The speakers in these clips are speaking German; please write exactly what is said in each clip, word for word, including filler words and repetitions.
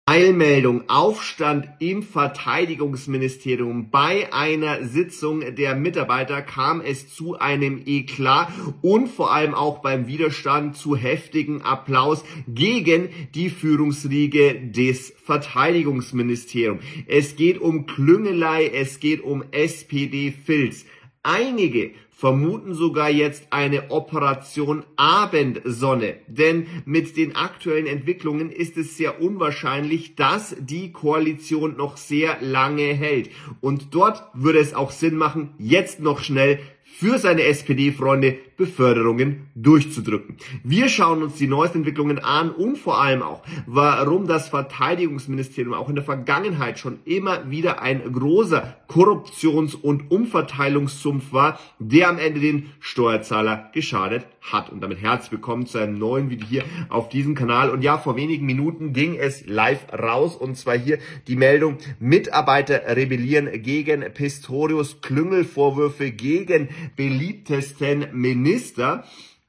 Eilmeldung, Aufstand im Verteidigungsministerium. Bei einer Sitzung der Mitarbeiter kam es zu einem Eklat und vor allem auch beim Widerstand zu heftigen Applaus gegen die Führungsriege des Verteidigungsministeriums. Es geht um Klüngelei, es geht um S P D-Filz. Einige vermuten sogar jetzt eine Operation Abendsonne, denn mit den aktuellen Entwicklungen ist es sehr unwahrscheinlich, dass die Koalition noch sehr lange hält. Und dort würde es auch Sinn machen, jetzt noch schnell für seine S P D-Freunde Beförderungen durchzudrücken. Wir schauen uns die neuesten Entwicklungen an und vor allem auch, warum das Verteidigungsministerium auch in der Vergangenheit schon immer wieder ein großer Korruptions- und Umverteilungssumpf war, der am Ende den Steuerzahler geschadet hat. Und damit herzlich willkommen zu einem neuen Video hier auf diesem Kanal. Und ja, vor wenigen Minuten ging es live raus, und zwar hier die Meldung: Mitarbeiter rebellieren gegen Pistorius, Klüngelvorwürfe gegen beliebtesten Minister. Minister.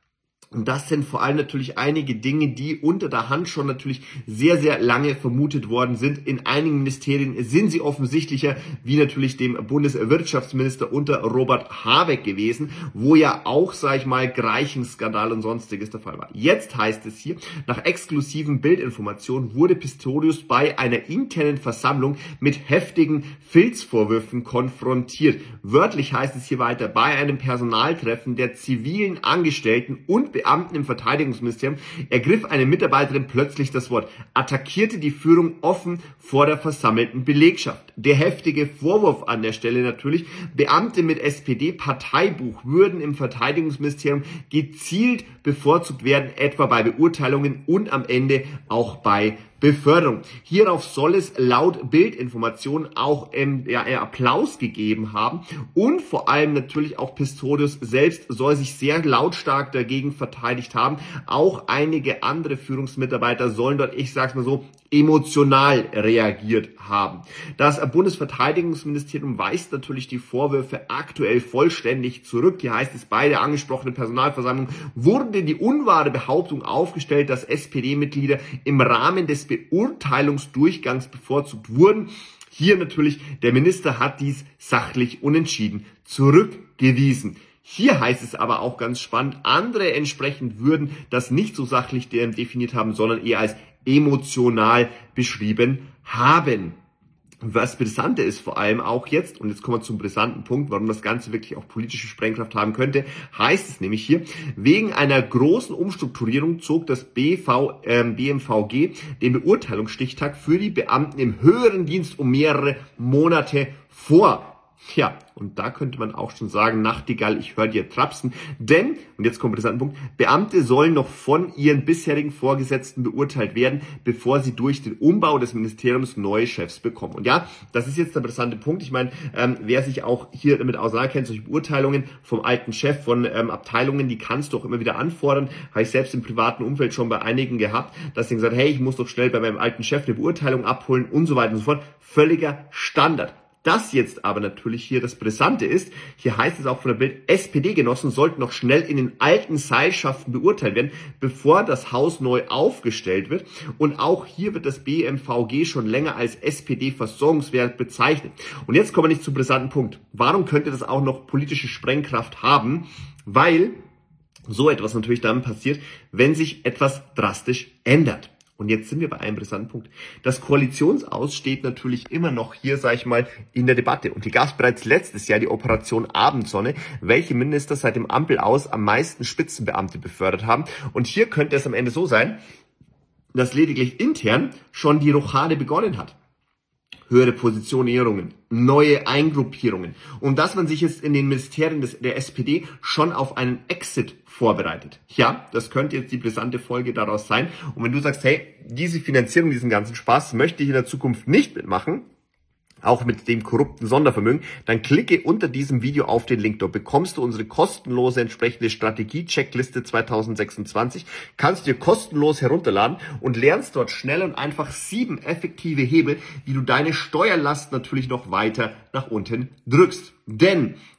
Und das sind vor allem natürlich einige Dinge, die unter der Hand schon natürlich sehr, sehr lange vermutet worden sind. In einigen Ministerien sind sie offensichtlicher, wie natürlich dem Bundeswirtschaftsminister unter Robert Habeck gewesen, wo ja auch, sag ich mal, Greichensskandal und sonstiges der Fall war. Jetzt heißt es hier, nach exklusiven Bildinformationen wurde Pistorius bei einer internen Versammlung mit heftigen Filzvorwürfen konfrontiert. Wörtlich heißt es hier weiter: Bei einem Personaltreffen der zivilen Angestellten und Beamten im Verteidigungsministerium ergriff eine Mitarbeiterin plötzlich das Wort, attackierte die Führung offen vor der versammelten Belegschaft. Der heftige Vorwurf an der Stelle natürlich: Beamte mit S P D-Parteibuch würden im Verteidigungsministerium gezielt bevorzugt werden, etwa bei Beurteilungen und am Ende auch bei Beförderung. Hierauf soll es laut Bildinformation auch ähm, ja, Applaus gegeben haben, und vor allem natürlich auch Pistorius selbst soll sich sehr lautstark dagegen verteidigt haben. Auch einige andere Führungsmitarbeiter sollen dort, ich sag's mal so, emotional reagiert haben. Das Bundesverteidigungsministerium weist natürlich die Vorwürfe aktuell vollständig zurück. Hier heißt es, bei der angesprochenen Personalversammlung wurde die unwahre Behauptung aufgestellt, dass S P D-Mitglieder im Rahmen des Beurteilungsdurchgangs bevorzugt wurden. Hier natürlich, der Minister hat dies sachlich unentschieden zurückgewiesen. Hier heißt es aber auch ganz spannend, andere entsprechend würden das nicht so sachlich definiert haben, sondern eher als emotional beschrieben haben. Was Brisante ist vor allem auch jetzt, und jetzt kommen wir zum brisanten Punkt, warum das Ganze wirklich auch politische Sprengkraft haben könnte, heißt es nämlich hier: Wegen einer großen Umstrukturierung zog das B V, äh, B M V G den Beurteilungsstichtag für die Beamten im höheren Dienst um mehrere Monate vor. Ja, und da könnte man auch schon sagen, Nachtigall, ich höre dir trapsen, denn, und jetzt kommt der interessante Punkt, Beamte sollen noch von ihren bisherigen Vorgesetzten beurteilt werden, bevor sie durch den Umbau des Ministeriums neue Chefs bekommen. Und ja, das ist jetzt der interessante Punkt. Ich meine, ähm, wer sich auch hier damit auseinanderkennt, solche Beurteilungen vom alten Chef von ähm, Abteilungen, die kannst du auch immer wieder anfordern. Habe ich selbst im privaten Umfeld schon bei einigen gehabt, dass sie gesagt, hey, ich muss doch schnell bei meinem alten Chef eine Beurteilung abholen und so weiter und so fort. Völliger Standard. Das jetzt aber natürlich hier das Brisante ist, hier heißt es auch von der Bild, S P D-Genossen sollten noch schnell in den alten Seilschaften beurteilt werden, bevor das Haus neu aufgestellt wird. Und auch hier wird das B M V G schon länger als S P D-Versorgungswerk bezeichnet. Und jetzt kommen wir nicht zum brisanten Punkt. Warum könnte das auch noch politische Sprengkraft haben? Weil so etwas natürlich dann passiert, wenn sich etwas drastisch ändert. Und jetzt sind wir bei einem brisanten Punkt. Das Koalitionsaus steht natürlich immer noch hier, sage ich mal, in der Debatte. Und hier gab es bereits letztes Jahr die Operation Abendsonne, welche Minister seit dem Ampelaus am meisten Spitzenbeamte befördert haben. Und hier könnte es am Ende so sein, dass lediglich intern schon die Rochade begonnen hat. Höhere Positionierungen, neue Eingruppierungen und dass man sich jetzt in den Ministerien des, der S P D schon auf einen Exit vorbereitet. Ja, das könnte jetzt die brisante Folge daraus sein. Und wenn du sagst, hey, diese Finanzierung, diesen ganzen Spaß möchte ich in der Zukunft nicht mitmachen, auch mit dem korrupten Sondervermögen, dann klicke unter diesem Video auf den Link. Dort bekommst du unsere kostenlose entsprechende Strategie-Checkliste zwanzig sechsundzwanzig, kannst dir kostenlos herunterladen und lernst dort schnell und einfach sieben effektive Hebel, wie du deine Steuerlast natürlich noch weiter nach unten drückst. Denn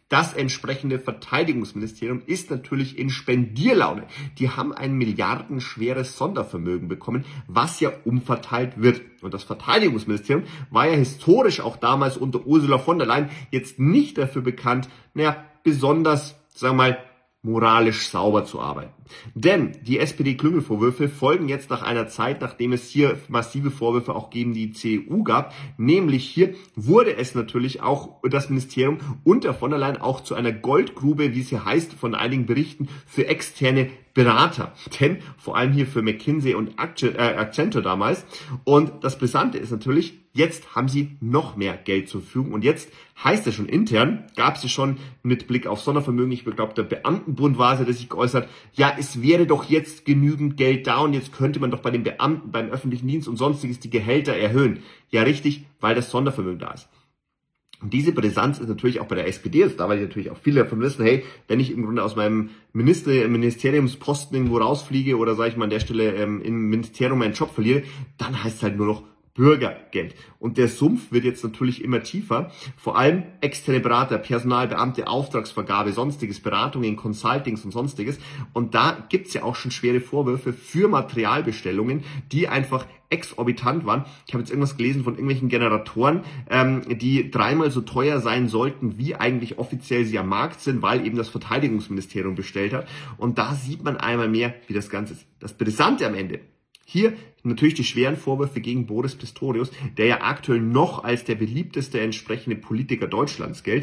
Das entsprechende Verteidigungsministerium ist natürlich in Spendierlaune. Die haben ein milliardenschweres Sondervermögen bekommen, was ja umverteilt wird. Und das Verteidigungsministerium war ja historisch auch damals unter Ursula von der Leyen jetzt nicht dafür bekannt, naja, besonders, sagen wir mal, moralisch sauber zu arbeiten. Denn die S P D-Klüngelvorwürfe folgen jetzt nach einer Zeit, nachdem es hier massive Vorwürfe auch gegen die C D U gab. Nämlich hier wurde es natürlich auch das Ministerium unter von der Leyen auch zu einer Goldgrube, wie es hier heißt, von einigen Berichten für externe Berater. Denn vor allem hier für McKinsey und Accenture damals. Und das Brisante ist natürlich, jetzt haben sie noch mehr Geld zur Verfügung. Und jetzt heißt es schon intern, gab es schon mit Blick auf Sondervermögen, ich glaube, der Beamtenbund war es, der sich geäußert, ja, es wäre doch jetzt genügend Geld da und jetzt könnte man doch bei den Beamten, beim öffentlichen Dienst und sonstiges die Gehälter erhöhen. Ja, richtig, weil das Sondervermögen da ist. Und diese Brisanz ist natürlich auch bei der S P D jetzt da, weil natürlich auch viele davon wissen, hey, wenn ich im Grunde aus meinem Minister Ministeriumsposten irgendwo rausfliege oder, sage ich mal, an der Stelle ähm, im Ministerium meinen Job verliere, dann heißt es halt nur noch Bürgergeld. Und der Sumpf wird jetzt natürlich immer tiefer. Vor allem externe Berater, Personal, Beamte, Auftragsvergabe, sonstiges, Beratungen, Consultings und sonstiges. Und da gibt's ja auch schon schwere Vorwürfe für Materialbestellungen, die einfach exorbitant waren. Ich habe jetzt irgendwas gelesen von irgendwelchen Generatoren, ähm, die dreimal so teuer sein sollten, wie eigentlich offiziell sie am Markt sind, weil eben das Verteidigungsministerium bestellt hat. Und da sieht man einmal mehr, wie das Ganze ist. Das Brisante am Ende: hier natürlich die schweren Vorwürfe gegen Boris Pistorius, der ja aktuell noch als der beliebteste entsprechende Politiker Deutschlands gilt.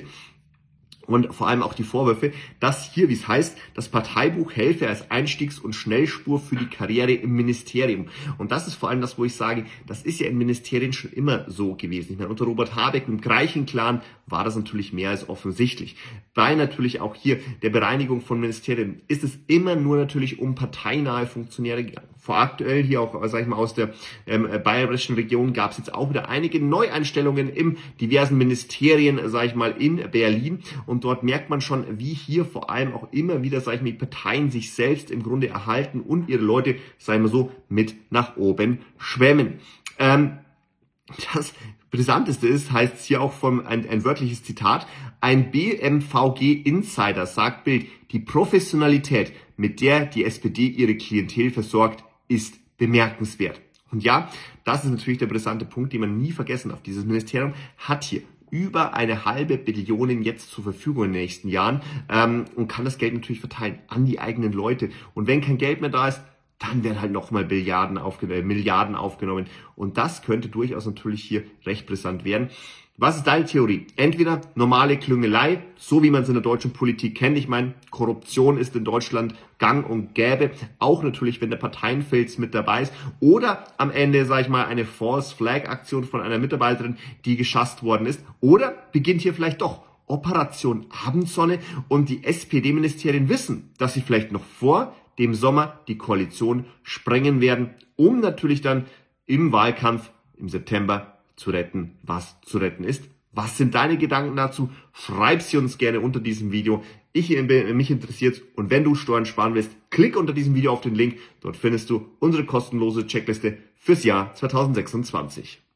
Und vor allem auch die Vorwürfe, dass hier, wie es heißt, das Parteibuch helfe als Einstiegs- und Schnellspur für die Karriere im Ministerium. Und das ist vor allem das, wo ich sage, das ist ja in Ministerien schon immer so gewesen. Ich meine, unter Robert Habeck im Greichen-Clan war das natürlich mehr als offensichtlich. Bei natürlich auch hier der Bereinigung von Ministerien ist es immer nur natürlich um parteinahe Funktionäre gegangen. Vor aktuell hier auch, sag ich mal, aus der ähm, bayerischen Region gab es jetzt auch wieder einige Neueinstellungen in diversen Ministerien, sag ich mal, in Berlin. Und dort merkt man schon, wie hier vor allem auch immer wieder, sag ich mal, die Parteien sich selbst im Grunde erhalten und ihre Leute, sagen wir so, mit nach oben schwemmen. Ähm, das Brisanteste ist, heißt es hier auch vom, ein, ein wörtliches Zitat: Ein B M V G-Insider sagt Bild, die Professionalität, mit der die S P D ihre Klientel versorgt, ist bemerkenswert. Und ja, das ist natürlich der brisante Punkt, den man nie vergessen darf. Dieses Ministerium hat hier über eine halbe Billion jetzt zur Verfügung in den nächsten Jahren ähm, und kann das Geld natürlich verteilen an die eigenen Leute. Und wenn kein Geld mehr da ist, dann werden halt nochmal Milliarden aufgenommen, Milliarden aufgenommen. Und das könnte durchaus natürlich hier recht brisant werden. Was ist deine Theorie? Entweder normale Klüngelei, so wie man es in der deutschen Politik kennt. Ich meine, Korruption ist in Deutschland gang und gäbe. Auch natürlich, wenn der Parteienfilz mit dabei ist. Oder am Ende, sage ich mal, eine False-Flag-Aktion von einer Mitarbeiterin, die geschasst worden ist. Oder beginnt hier vielleicht doch Operation Abendsonne und die S P D-Ministerien wissen, dass sie vielleicht noch vor dem Sommer die Koalition sprengen werden, um natürlich dann im Wahlkampf im September zu retten, was zu retten ist. Was sind deine Gedanken dazu? Schreib sie uns gerne unter diesem Video. Ich, mich interessiert, und wenn du Steuern sparen willst, klick unter diesem Video auf den Link. Dort findest du unsere kostenlose Checkliste fürs Jahr zweitausendsechsundzwanzig.